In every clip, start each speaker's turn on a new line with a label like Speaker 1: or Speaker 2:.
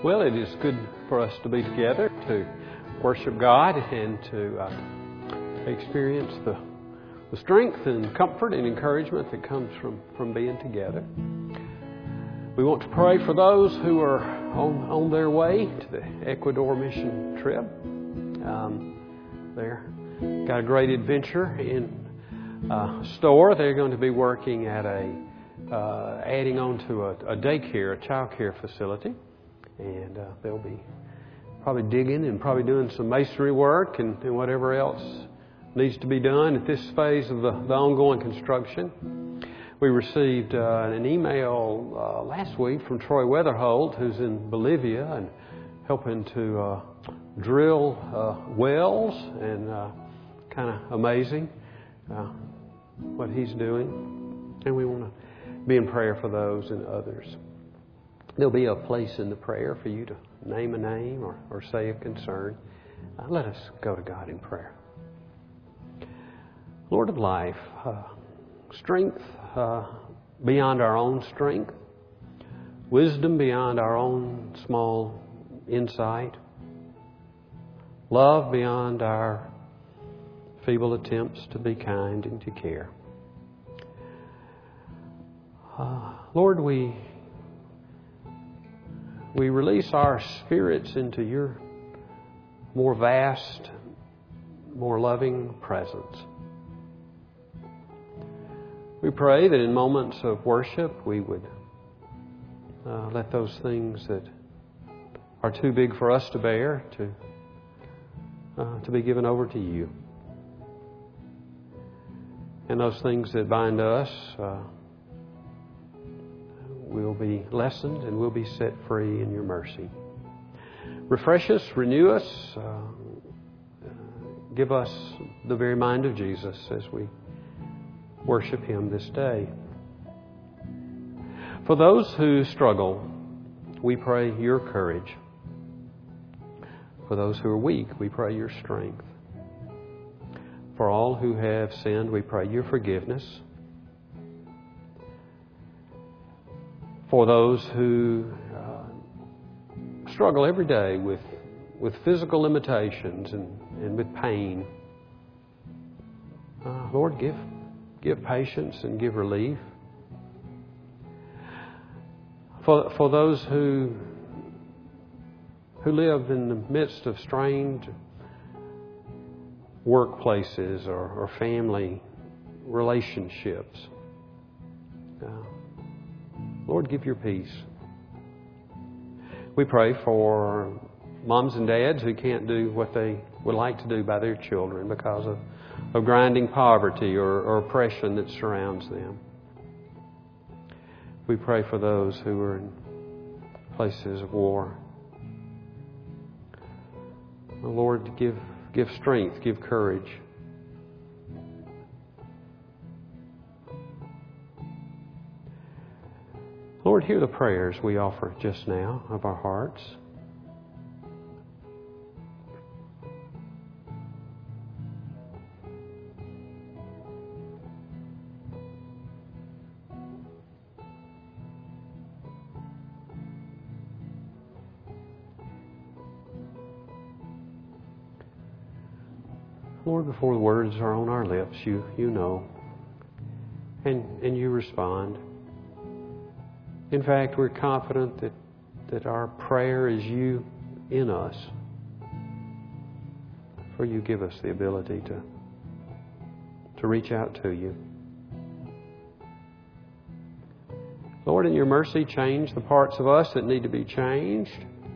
Speaker 1: Well, it is good for us to be together to worship God and to experience the strength and comfort and encouragement that comes from being together. We want to pray for those who are on their way to the Ecuador mission trip. They've got a great adventure in store. They're going to be working at adding on to a daycare, a child care facility. And they'll be probably digging and probably doing some masonry work and whatever else needs to be done at this phase of the ongoing construction. We received an email last week from Troy Weatherholt, who's in Bolivia and helping to drill wells, and kind of amazing what he's doing. And we want to be in prayer for those and others. There'll be a place in the prayer for you to name a name or say a concern. Let us go to God in prayer. Lord of life, strength beyond our own strength, wisdom beyond our own small insight, love beyond our feeble attempts to be kind and to care. Lord, we release our spirits into your more vast, more loving presence. We pray that in moments of worship we would let those things that are too big for us to bear to be given over to you. And those things that bind us will be lessened and will be set free in your mercy. Refresh us, renew us, give us the very mind of Jesus as we worship Him this day. For those who struggle, we pray your courage. For those who are weak, we pray your strength. For all who have sinned, we pray your forgiveness. For those who struggle every day with physical limitations and with pain, Lord, give patience and give relief. For those who live in the midst of strained workplaces or family relationships, Lord, give your peace. We pray for moms and dads who can't do what they would like to do by their children because of grinding poverty or oppression that surrounds them. We pray for those who are in places of war. Lord, give strength, give courage. Lord, hear the prayers we offer just now of our hearts. Lord, before the words are on our lips, you know, and you respond. In fact, we're confident that our prayer is you in us. For you give us the ability to reach out to you. Lord, in your mercy, change the parts of us that need to be changed.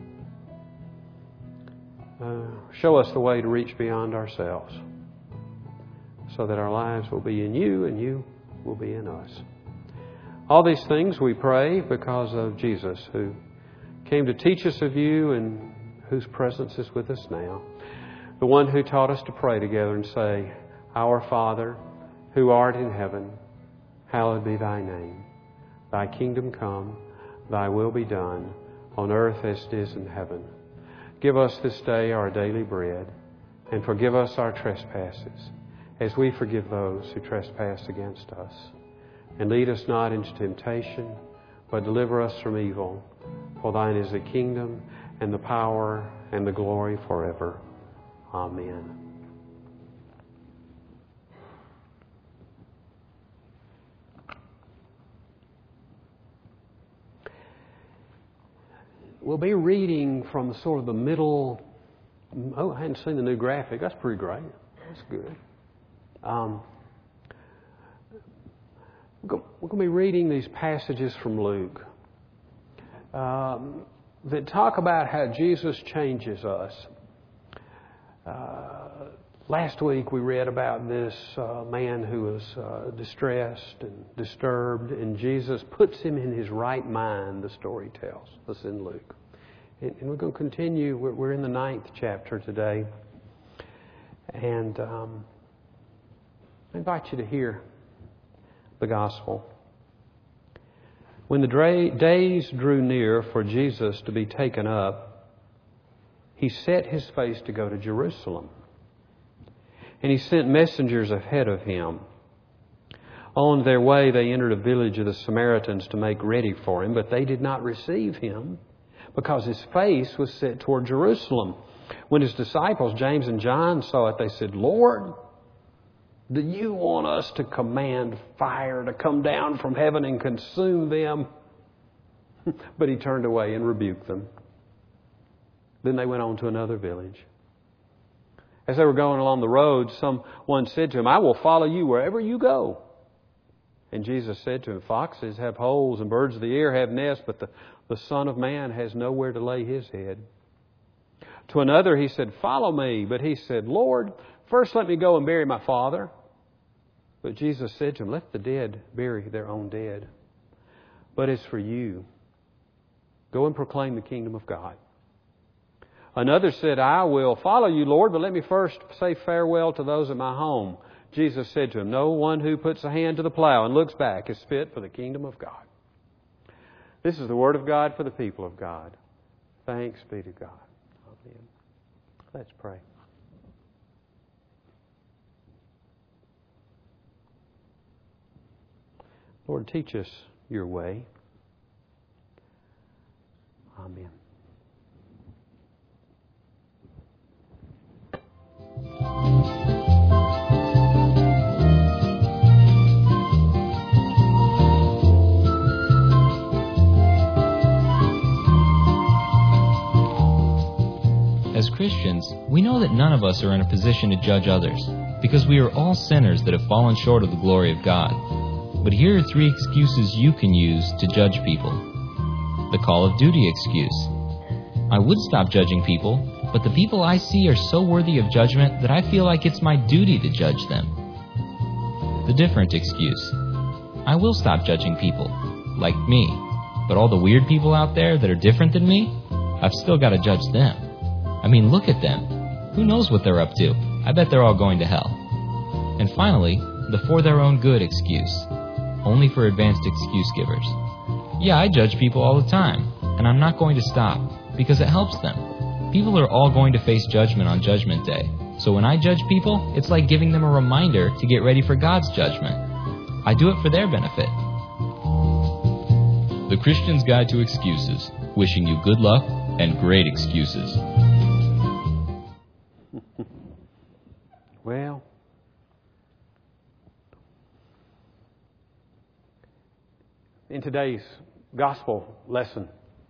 Speaker 1: Show us the way to reach beyond ourselves so that our lives will be in you and you will be in us. All these things we pray because of Jesus, who came to teach us of you and whose presence is with us now. The one who taught us to pray together and say, Our Father, who art in heaven, hallowed be thy name. Thy kingdom come, thy will be done, on earth as it is in heaven. Give us this day our daily bread, and forgive us our trespasses, as we forgive those who trespass against us. And lead us not into temptation, but deliver us from evil. For thine is the kingdom, and the power and the glory forever. Amen. We'll be reading from sort of the middle. Oh, I hadn't seen the new graphic. That's pretty great. That's good. We're going to be reading these passages from Luke that talk about how Jesus changes us. Last week we read about this man who was distressed and disturbed, and Jesus puts him in his right mind, the story tells. That's in Luke. And we're going to continue. We're in the 9th chapter today. And I invite you to hear the gospel. When the days drew near for Jesus to be taken up, he set his face to go to Jerusalem. And he sent messengers ahead of him. On their way, they entered a village of the Samaritans to make ready for him, but they did not receive him because his face was set toward Jerusalem. When his disciples, James and John, saw it, they said, "Lord, do you want us to command fire to come down from heaven and consume them?" But he turned away and rebuked them. Then they went on to another village. As they were going along the road, someone said to him, "I will follow you wherever you go." And Jesus said to him, "Foxes have holes and birds of the air have nests, but the Son of Man has nowhere to lay his head." To another he said, "Follow me." But he said, "Lord, first let me go and bury my father." But Jesus said to him, "Let the dead bury their own dead. But as for you, go and proclaim the kingdom of God." Another said, "I will follow you, Lord, but let me first say farewell to those at my home." Jesus said to him, "No one who puts a hand to the plow and looks back is fit for the kingdom of God." This is the word of God for the people of God. Thanks be to God. Amen. Let's pray. Lord, teach us your way. Amen.
Speaker 2: As Christians, we know that none of us are in a position to judge others, because we are all sinners that have fallen short of the glory of God. But here are 3 excuses you can use to judge people. The call of duty excuse. I would stop judging people, but the people I see are so worthy of judgment that I feel like it's my duty to judge them. The different excuse. I will stop judging people, like me, but all the weird people out there that are different than me, I've still got to judge them. I mean, look at them. Who knows what they're up to? I bet they're all going to hell. And finally, the for their own good excuse. Only for advanced excuse givers. Yeah, I judge people all the time, and I'm not going to stop, because it helps them. People are all going to face judgment on Judgment Day. So when I judge people, it's like giving them a reminder to get ready for God's judgment. I do it for their benefit. The Christian's Guide to Excuses, wishing you good luck and great excuses.
Speaker 1: Well, in today's gospel lesson,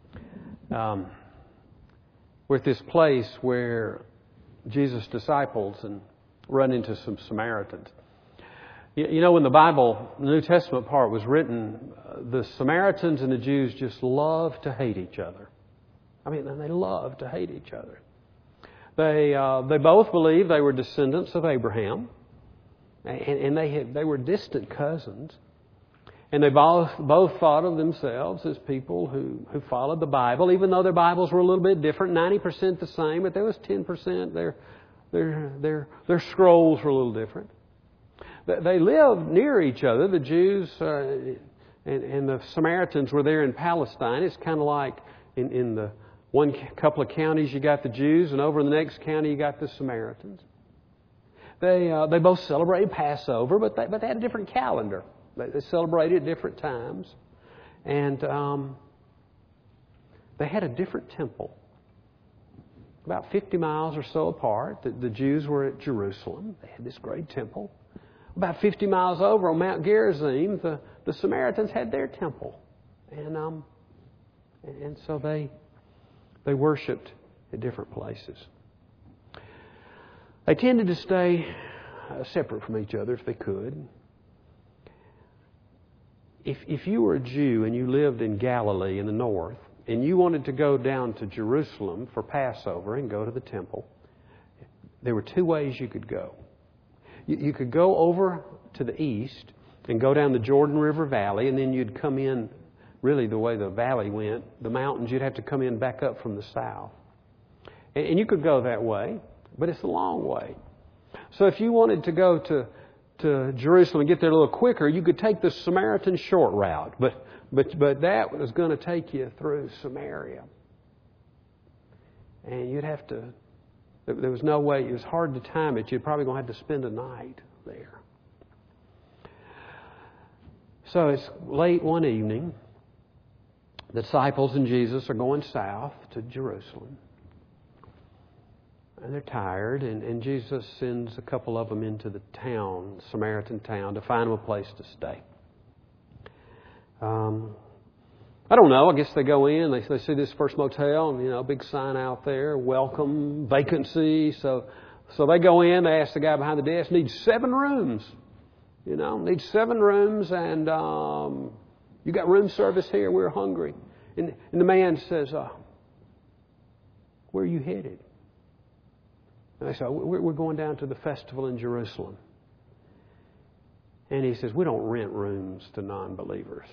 Speaker 1: we're at this place where Jesus' disciples and run into some Samaritans. You know, when the Bible, the New Testament part was written, the Samaritans and the Jews just loved to hate each other. I mean, they loved to hate each other. They both believed they were descendants of Abraham, and they were distant cousins. And they both thought of themselves as people who followed the Bible, even though their Bibles were a little bit different, 90% the same, but there was 10%. Their scrolls were a little different. They lived near each other. The Jews and the Samaritans were there in Palestine. It's kind of like in the couple of counties you got the Jews, and over in the next county you got the Samaritans. They both celebrated Passover, but they had a different calendar. They celebrated at different times. And they had a different temple. about 50 miles or so apart. The Jews were at Jerusalem. They had this great temple. About 50 miles over on Mount Gerizim, the Samaritans had their temple. And so they worshipped at different places. They tended to stay separate from each other if they could. If you were a Jew and you lived in Galilee in the north, and you wanted to go down to Jerusalem for Passover and go to the temple, there were two ways you could go. You could go over to the east and go down the Jordan River Valley, and then you'd come in, really the way the valley went, the mountains, you'd have to come in back up from the south. And you could go that way, but it's a long way. So if you wanted to go to Jerusalem and get there a little quicker, you could take the Samaritan short route. But that was going to take you through Samaria. And you'd have to, there was no way, it was hard to time it. You're probably going to have to spend a night there. So it's late one evening. The disciples and Jesus are going south to Jerusalem. And they're tired, and Jesus sends a couple of them into the town, Samaritan town, to find them a place to stay. I don't know. I guess they go in, they see this first motel, and, big sign out there, welcome, vacancy. So they go in, they ask the guy behind the desk, needs 7 rooms. Needs 7 rooms, and you got room service here, we're hungry. And the man says, where are you headed? And they say, we're going down to the festival in Jerusalem. And he says, we don't rent rooms to non-believers.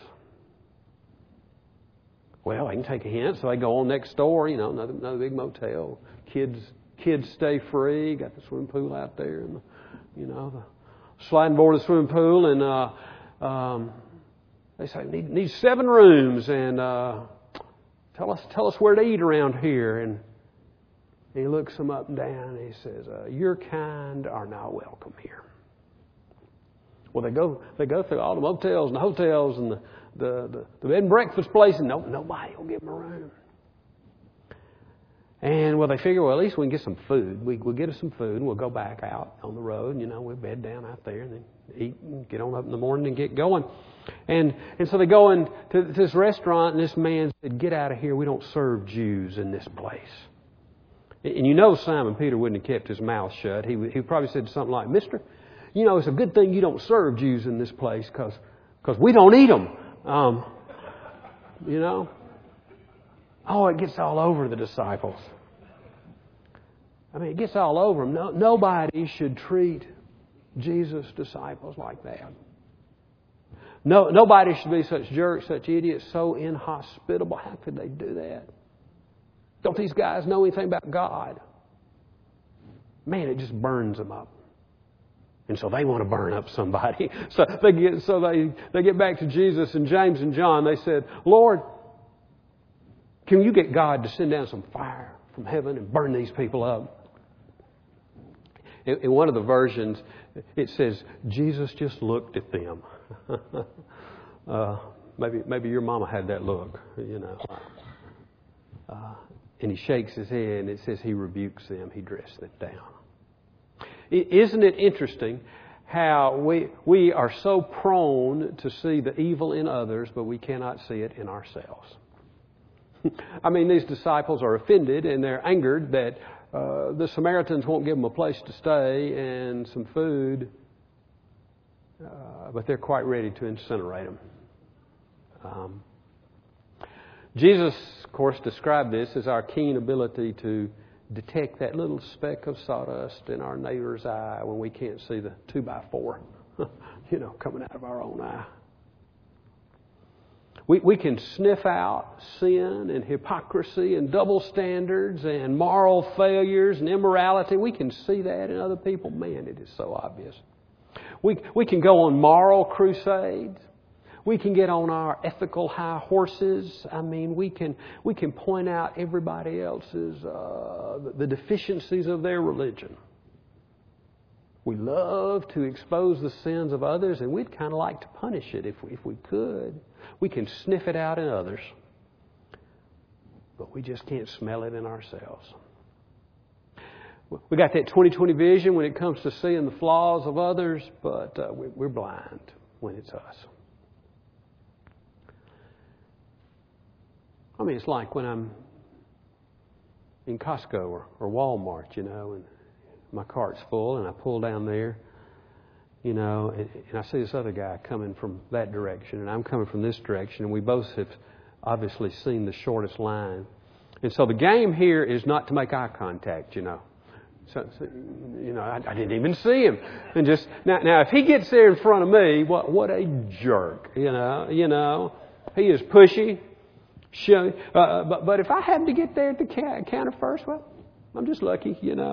Speaker 1: Well, they can take a hint, so they go on next door, another big motel. Kids stay free, got the swimming pool out there, and the sliding board of the swimming pool, and they say, need 7 rooms, and tell us where to eat around here. And he looks them up and down, and he says, your kind are not welcome here. Well, they go through all the motels and the hotels and the bed and breakfast place, and nobody will give them a room. And they figure, at least we can get some food. We'll get us some food, and we'll go back out on the road. We'll bed down out there and then eat and get on up in the morning and get going. And so they go into this restaurant, and this man said, get out of here. We don't serve Jews in this place. And Simon Peter wouldn't have kept his mouth shut. He probably said something like, Mister, it's a good thing you don't serve Jews in this place because we don't eat them. It gets all over the disciples. It gets all over them. Nobody should treat Jesus' disciples like that. Nobody should be such jerks, such idiots, so inhospitable. How could they do that? Don't these guys know anything about God? Man, it just burns them up. And so they want to burn up somebody. So they get back to Jesus and James and John. They said, Lord, can you get God to send down some fire from heaven and burn these people up? In one of the versions, it says, Jesus just looked at them. Maybe your mama had that look, and he shakes his head, and it says he rebukes them. He dressed them down. Isn't it interesting how we are so prone to see the evil in others, but we cannot see it in ourselves? These disciples are offended, and they're angered that the Samaritans won't give them a place to stay and some food, but they're quite ready to incinerate them. Jesus, of course, described this as our keen ability to detect that little speck of sawdust in our neighbor's eye when we can't see the 2x4, coming out of our own eye. We can sniff out sin and hypocrisy and double standards and moral failures and immorality. We can see that in other people. Man, it is so obvious. We can go on moral crusades. We can get on our ethical high horses. We can point out everybody else's, the deficiencies of their religion. We love to expose the sins of others, and we'd kind of like to punish it if we could. We can sniff it out in others, but we just can't smell it in ourselves. We got that 20/20 vision when it comes to seeing the flaws of others, but we're blind when it's us. I mean, it's like when I'm in Costco or Walmart, and my cart's full, and I pull down there, and I see this other guy coming from that direction, and I'm coming from this direction, and we both have obviously seen the shortest line. And so the game here is not to make eye contact, So I didn't even see him, and just now if he gets there in front of me, what a jerk, he is pushy. But if I happen to get there at the counter first, well, I'm just lucky,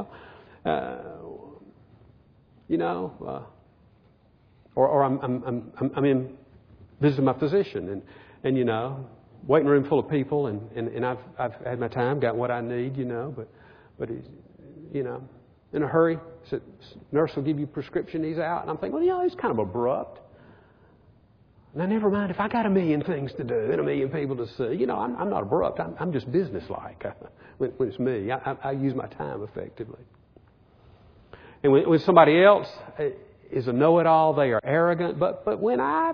Speaker 1: or I'm in visiting my physician, and waiting room full of people, and I've had my time, got what I need, but he's, in a hurry. So nurse will give you a prescription, he's out, and I'm thinking, well, he's kind of abrupt. Now, never mind if I got a million things to do and a million people to see. I'm not abrupt. I'm just businesslike when it's me. I use my time effectively. And when somebody else is a know-it-all, they are arrogant. But when I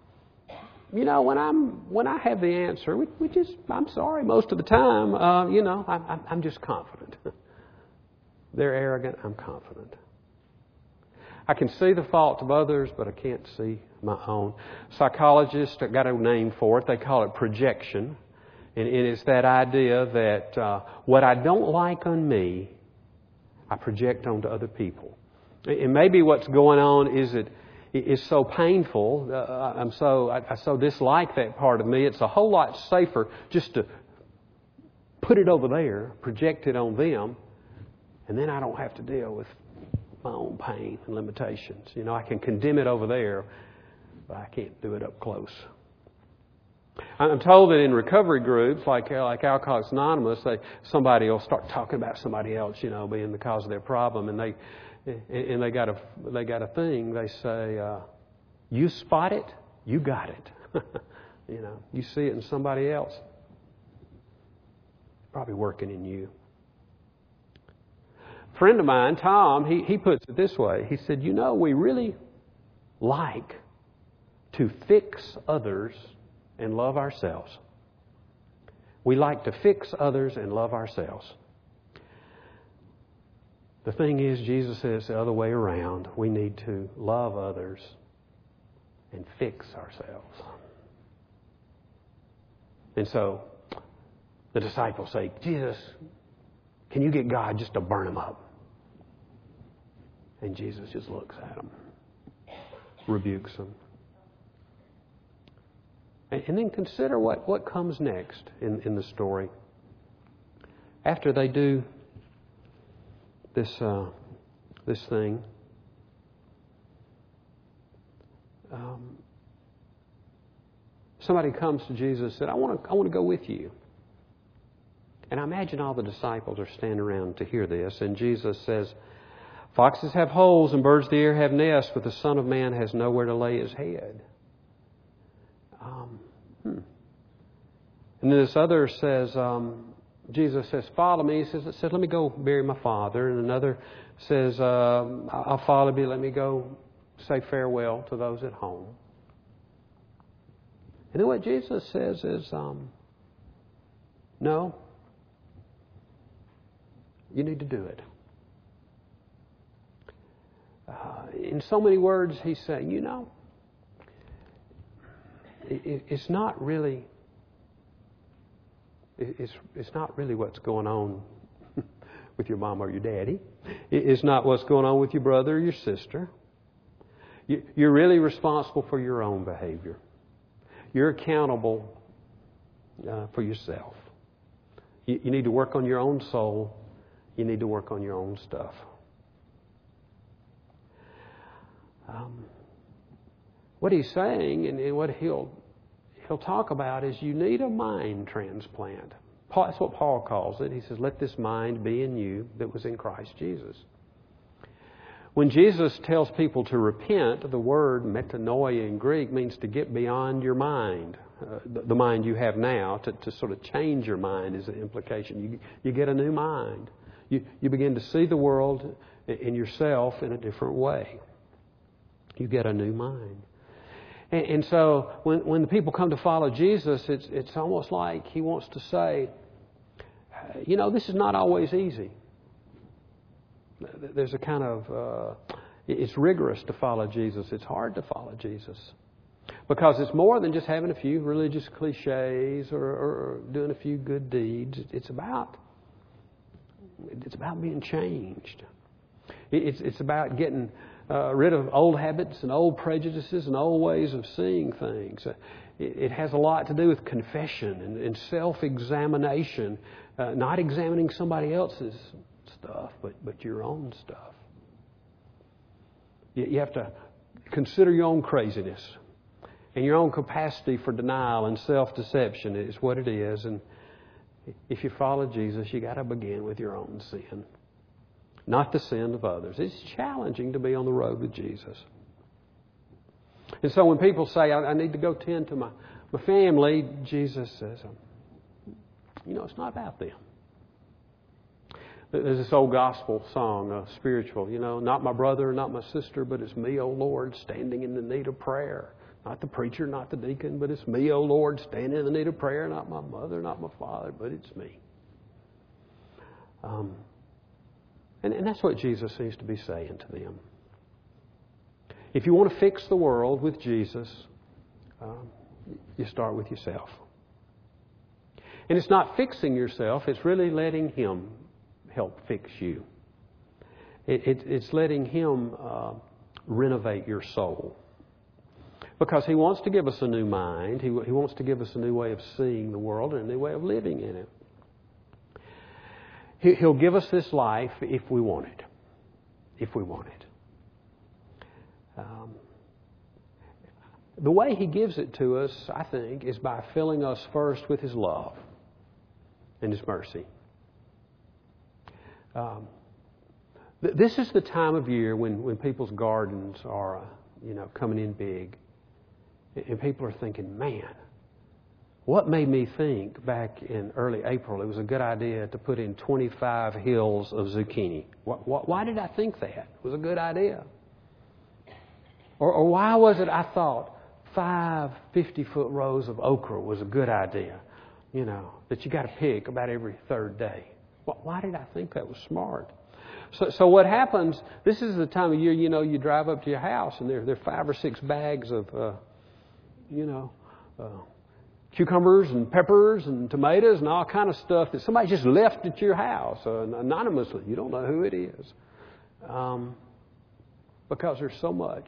Speaker 1: have the answer, which is, I'm sorry, most of the time, I'm just confident. They're arrogant. I'm confident. I can see the faults of others, but I can't see my own. Psychologists have got a name for it. They call it projection. And it's that idea that what I don't like on me, I project onto other people. And maybe what's going on is it's so painful. I so dislike that part of me. It's a whole lot safer just to put it over there, project it on them, and then I don't have to deal with my own pain and limitations. I can condemn it over there, but I can't do it up close. I'm told that in recovery groups like Alcoholics Anonymous, somebody will start talking about somebody else, being the cause of their problem, and they got a thing. They say, "You spot it, you got it." You see it in somebody else, probably working in you. A friend of mine, Tom, he puts it this way. He said, we really like to fix others and love ourselves. We like to fix others and love ourselves. The thing is, Jesus says the other way around. We need to love others and fix ourselves. And so the disciples say, Jesus, can you get God just to burn them up? And Jesus just looks at them, rebukes them. And then consider what comes next in the story. After they do this thing, somebody comes to Jesus and said, I want to go with you. And I imagine all the disciples are standing around to hear this. And Jesus says, foxes have holes and birds of the air have nests, but the Son of Man has nowhere to lay his head. And then this other says, Jesus says, follow me. He says, let me go bury my father. And another says, I'll follow you. Let me go say farewell to those at home. And then what Jesus says is, no, you need to do it. In so many words, he's saying, it's not really what's going on with your mom or your daddy. It's not what's going on with your brother or your sister. You're really responsible for your own behavior. You're accountable for yourself. You need to work on your own soul. You need to work on your own stuff. What he's saying and what he'll talk about is you need a mind transplant. That's what Paul calls it. He says, let this mind be in you that was in Christ Jesus. When Jesus tells people to repent, the word metanoia in Greek means to get beyond your mind, the mind you have now, to sort of change your mind is the implication. You get a new mind. You begin to see the world and yourself in a different way. You get a new mind. And so when the people come to follow Jesus, it's almost like He wants to say, this is not always easy. There's a kind of, it's rigorous to follow Jesus. It's hard to follow Jesus. Because it's more than just having a few religious cliches or doing a few good deeds. It's about being changed. It's about getting rid of old habits and old prejudices and old ways of seeing things. It has a lot to do with confession and self-examination, not examining somebody else's stuff, but your own stuff. You have to consider your own craziness and your own capacity for denial and self-deception is what it is. And if you follow Jesus, you got to begin with your own sin, not the sin of others. It's challenging to be on the road with Jesus. And so when people say, I need to go tend to my family, Jesus says, it's not about them. There's this old gospel song, spiritual, not my brother, not my sister, but it's me, O Lord, standing in the need of prayer. Not the preacher, not the deacon, but it's me, O Lord, standing in the need of prayer. Not my mother, not my father, but it's me. And that's what Jesus seems to be saying to them. If you want to fix the world with Jesus, you start with yourself. And it's not fixing yourself, it's really letting Him help fix you. It's letting Him renovate your soul. Because He wants to give us a new mind. He wants to give us a new way of seeing the world and a new way of living in it. He'll give us this life if we want it. If we want it. The way He gives it to us, I think, is by filling us first with His love and His mercy. This is the time of year when people's gardens are, coming in big. And people are thinking, man, what made me think back in early April it was a good idea to put in 25 hills of zucchini? Why did I think that? It was a good idea. Or why was it I thought 5 50-foot rows of okra was a good idea? That you got to pick about every third day. Why did I think that was smart? So what happens, this is the time of year, you drive up to your house and there are 5 or 6 bags of, cucumbers and peppers and tomatoes and all kind of stuff that somebody just left at your house anonymously. You don't know who it is. Because there's so much.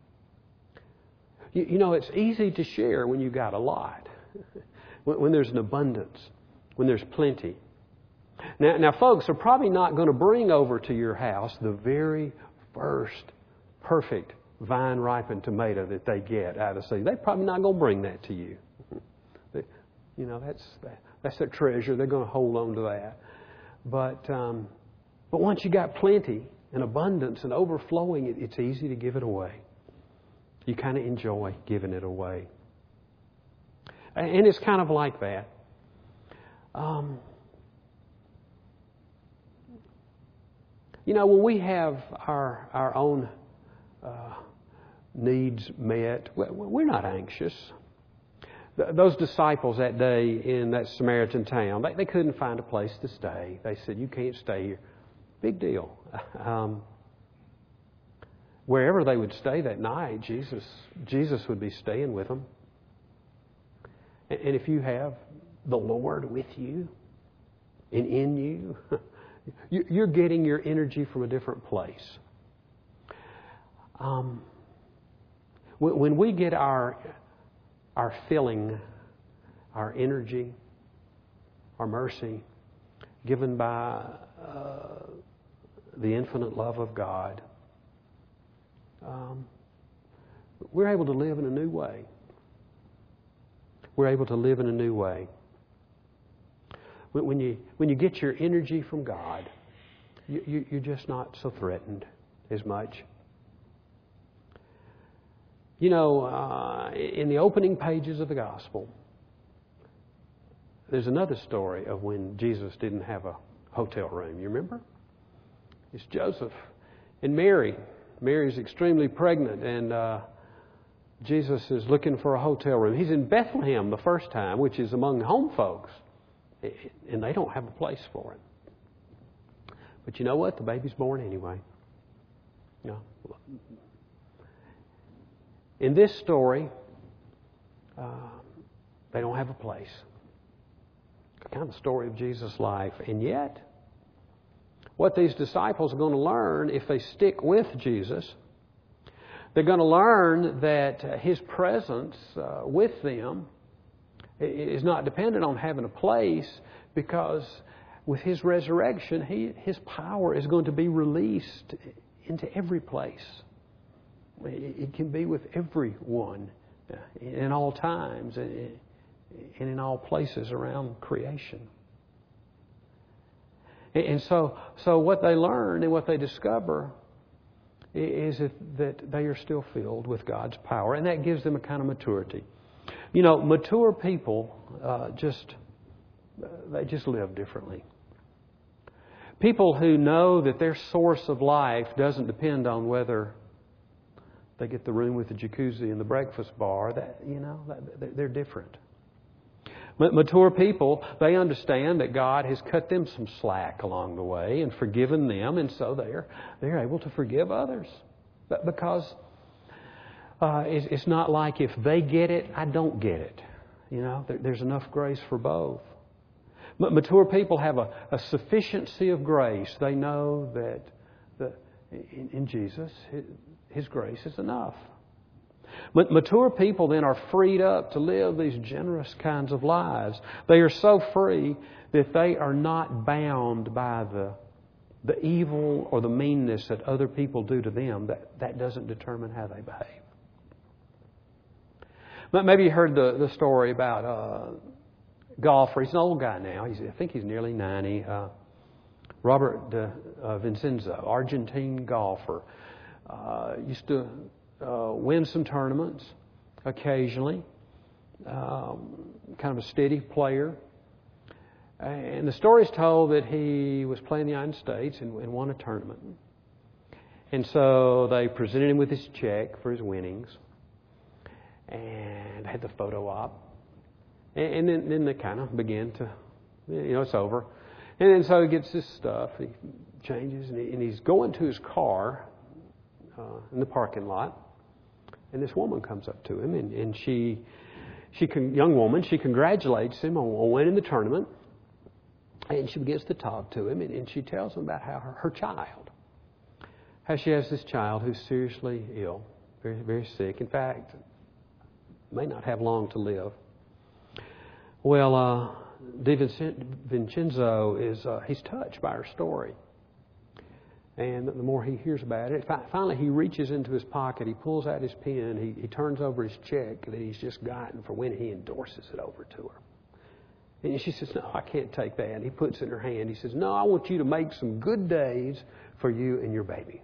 Speaker 1: It's easy to share when you got a lot. When there's an abundance. When there's plenty. Now, folks are probably not going to bring over to your house the very first perfect vine-ripened tomato that they get out of the seed. They're probably not going to bring that to you. That's their treasure. They're going to hold on to that. But once you got plenty and abundance and overflowing, it's easy to give it away. You kind of enjoy giving it away. And it's kind of like that. When we have our own needs met, we're not anxious. Those disciples that day in that Samaritan town, they couldn't find a place to stay. They said, you can't stay here. Big deal. Wherever they would stay that night, Jesus would be staying with them. And if you have the Lord with you and in you, you're getting your energy from a different place. When we get our filling, our energy, our mercy, given by the infinite love of God, we're able to live in a new way. We're able to live in a new way. When you get your energy from God, you're just not so threatened as much. In the opening pages of the gospel, there's another story of when Jesus didn't have hotel room. You remember? It's Joseph and Mary. Mary's extremely pregnant, and Jesus is looking for a hotel room. He's in Bethlehem the first time, which is among home folks, and they don't have a place for him. But you know what? The baby's born anyway. You know, in this story, they don't have a place. It's kind of the story of Jesus' life. And yet, what these disciples are going to learn if they stick with Jesus, they're going to learn that His presence with them is not dependent on having a place, because with His resurrection, His power is going to be released into every place. It can be with everyone in all times and in all places around creation. And so what they learn and what they discover is that they are still filled with God's power, and that gives them a kind of maturity. You know, mature people they just live differently. People who know that their source of life doesn't depend on whether they get the room with the jacuzzi and the breakfast bar, they're different. Mature people, they understand that God has cut them some slack along the way and forgiven them, and so they're able to forgive others. But because it's not like if they get it, I don't get it. You know, there's enough grace for both. Mature people have a sufficiency of grace. They know that in Jesus, His grace is enough. Mature people then are freed up to live these generous kinds of lives. They are so free that they are not bound by the evil or the meanness that other people do to them. That doesn't determine how they behave. But maybe you heard the story about golfer. He's an old guy now. I think he's nearly 90. Robert Vincenzo, Argentine golfer. Used to win some tournaments occasionally. Kind of a steady player. And the story is told that he was playing the United States and won a tournament. And so they presented him with his check for his winnings and had the photo op. And then they kind of began to, it's over. And then so he gets his stuff, he changes, and he's going to his car in the parking lot. And this woman comes up to him, and young woman, she congratulates him on winning the tournament. And she begins to talk to him, and she tells him about how she has this child who's seriously ill, very, very sick. In fact, may not have long to live. Well, DiVincenzo he's touched by her story. And the more he hears about it, finally he reaches into his pocket, he pulls out his pen, he turns over his check that he's just gotten for winning, he endorses it over to her. And she says, "No, I can't take that." And he puts it in her hand. He says, "No, I want you to make some good days for you and your baby."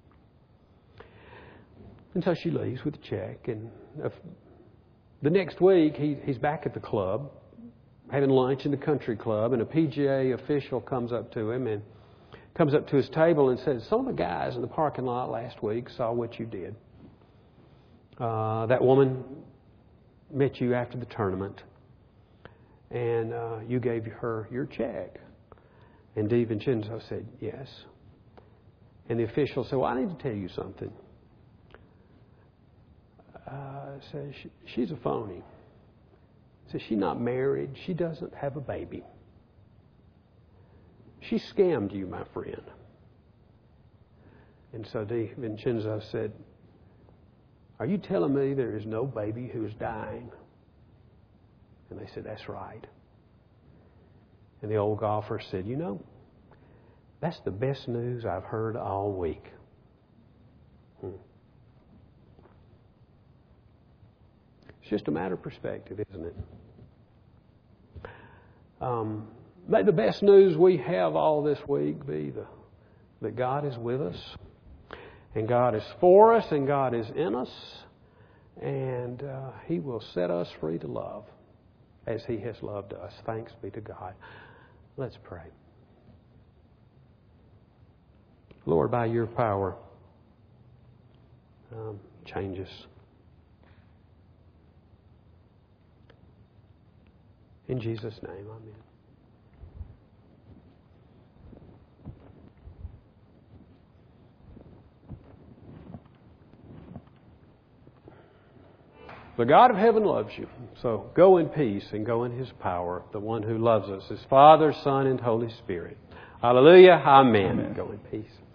Speaker 1: And so she leaves with the check. And the next week, he's back at the club, having lunch in the country club, and a PGA official comes up to him and comes up to his table and says, "Some of the guys in the parking lot last week saw what you did. That woman met you after the tournament, and you gave her your check." And DiVincenzo said, "Yes." And the official said, "Well, I need to tell you something." Says, "She's a phony." Says, "She's not married. She doesn't have a baby. She scammed you, my friend." And so DiVincenzo said, "Are you telling me there is no baby who is dying?" And they said, "That's right." And the old golfer said, "That's the best news I've heard all week." It's just a matter of perspective, isn't it? May the best news we have all this week be that God is with us, and God is for us, and God is in us, and He will set us free to love as He has loved us. Thanks be to God. Let's pray. Lord, by your power, change us. In Jesus' name, amen. The God of heaven loves you. So go in peace and go in His power, the one who loves us, His Father, Son, and Holy Spirit. Hallelujah. Amen. Go in peace.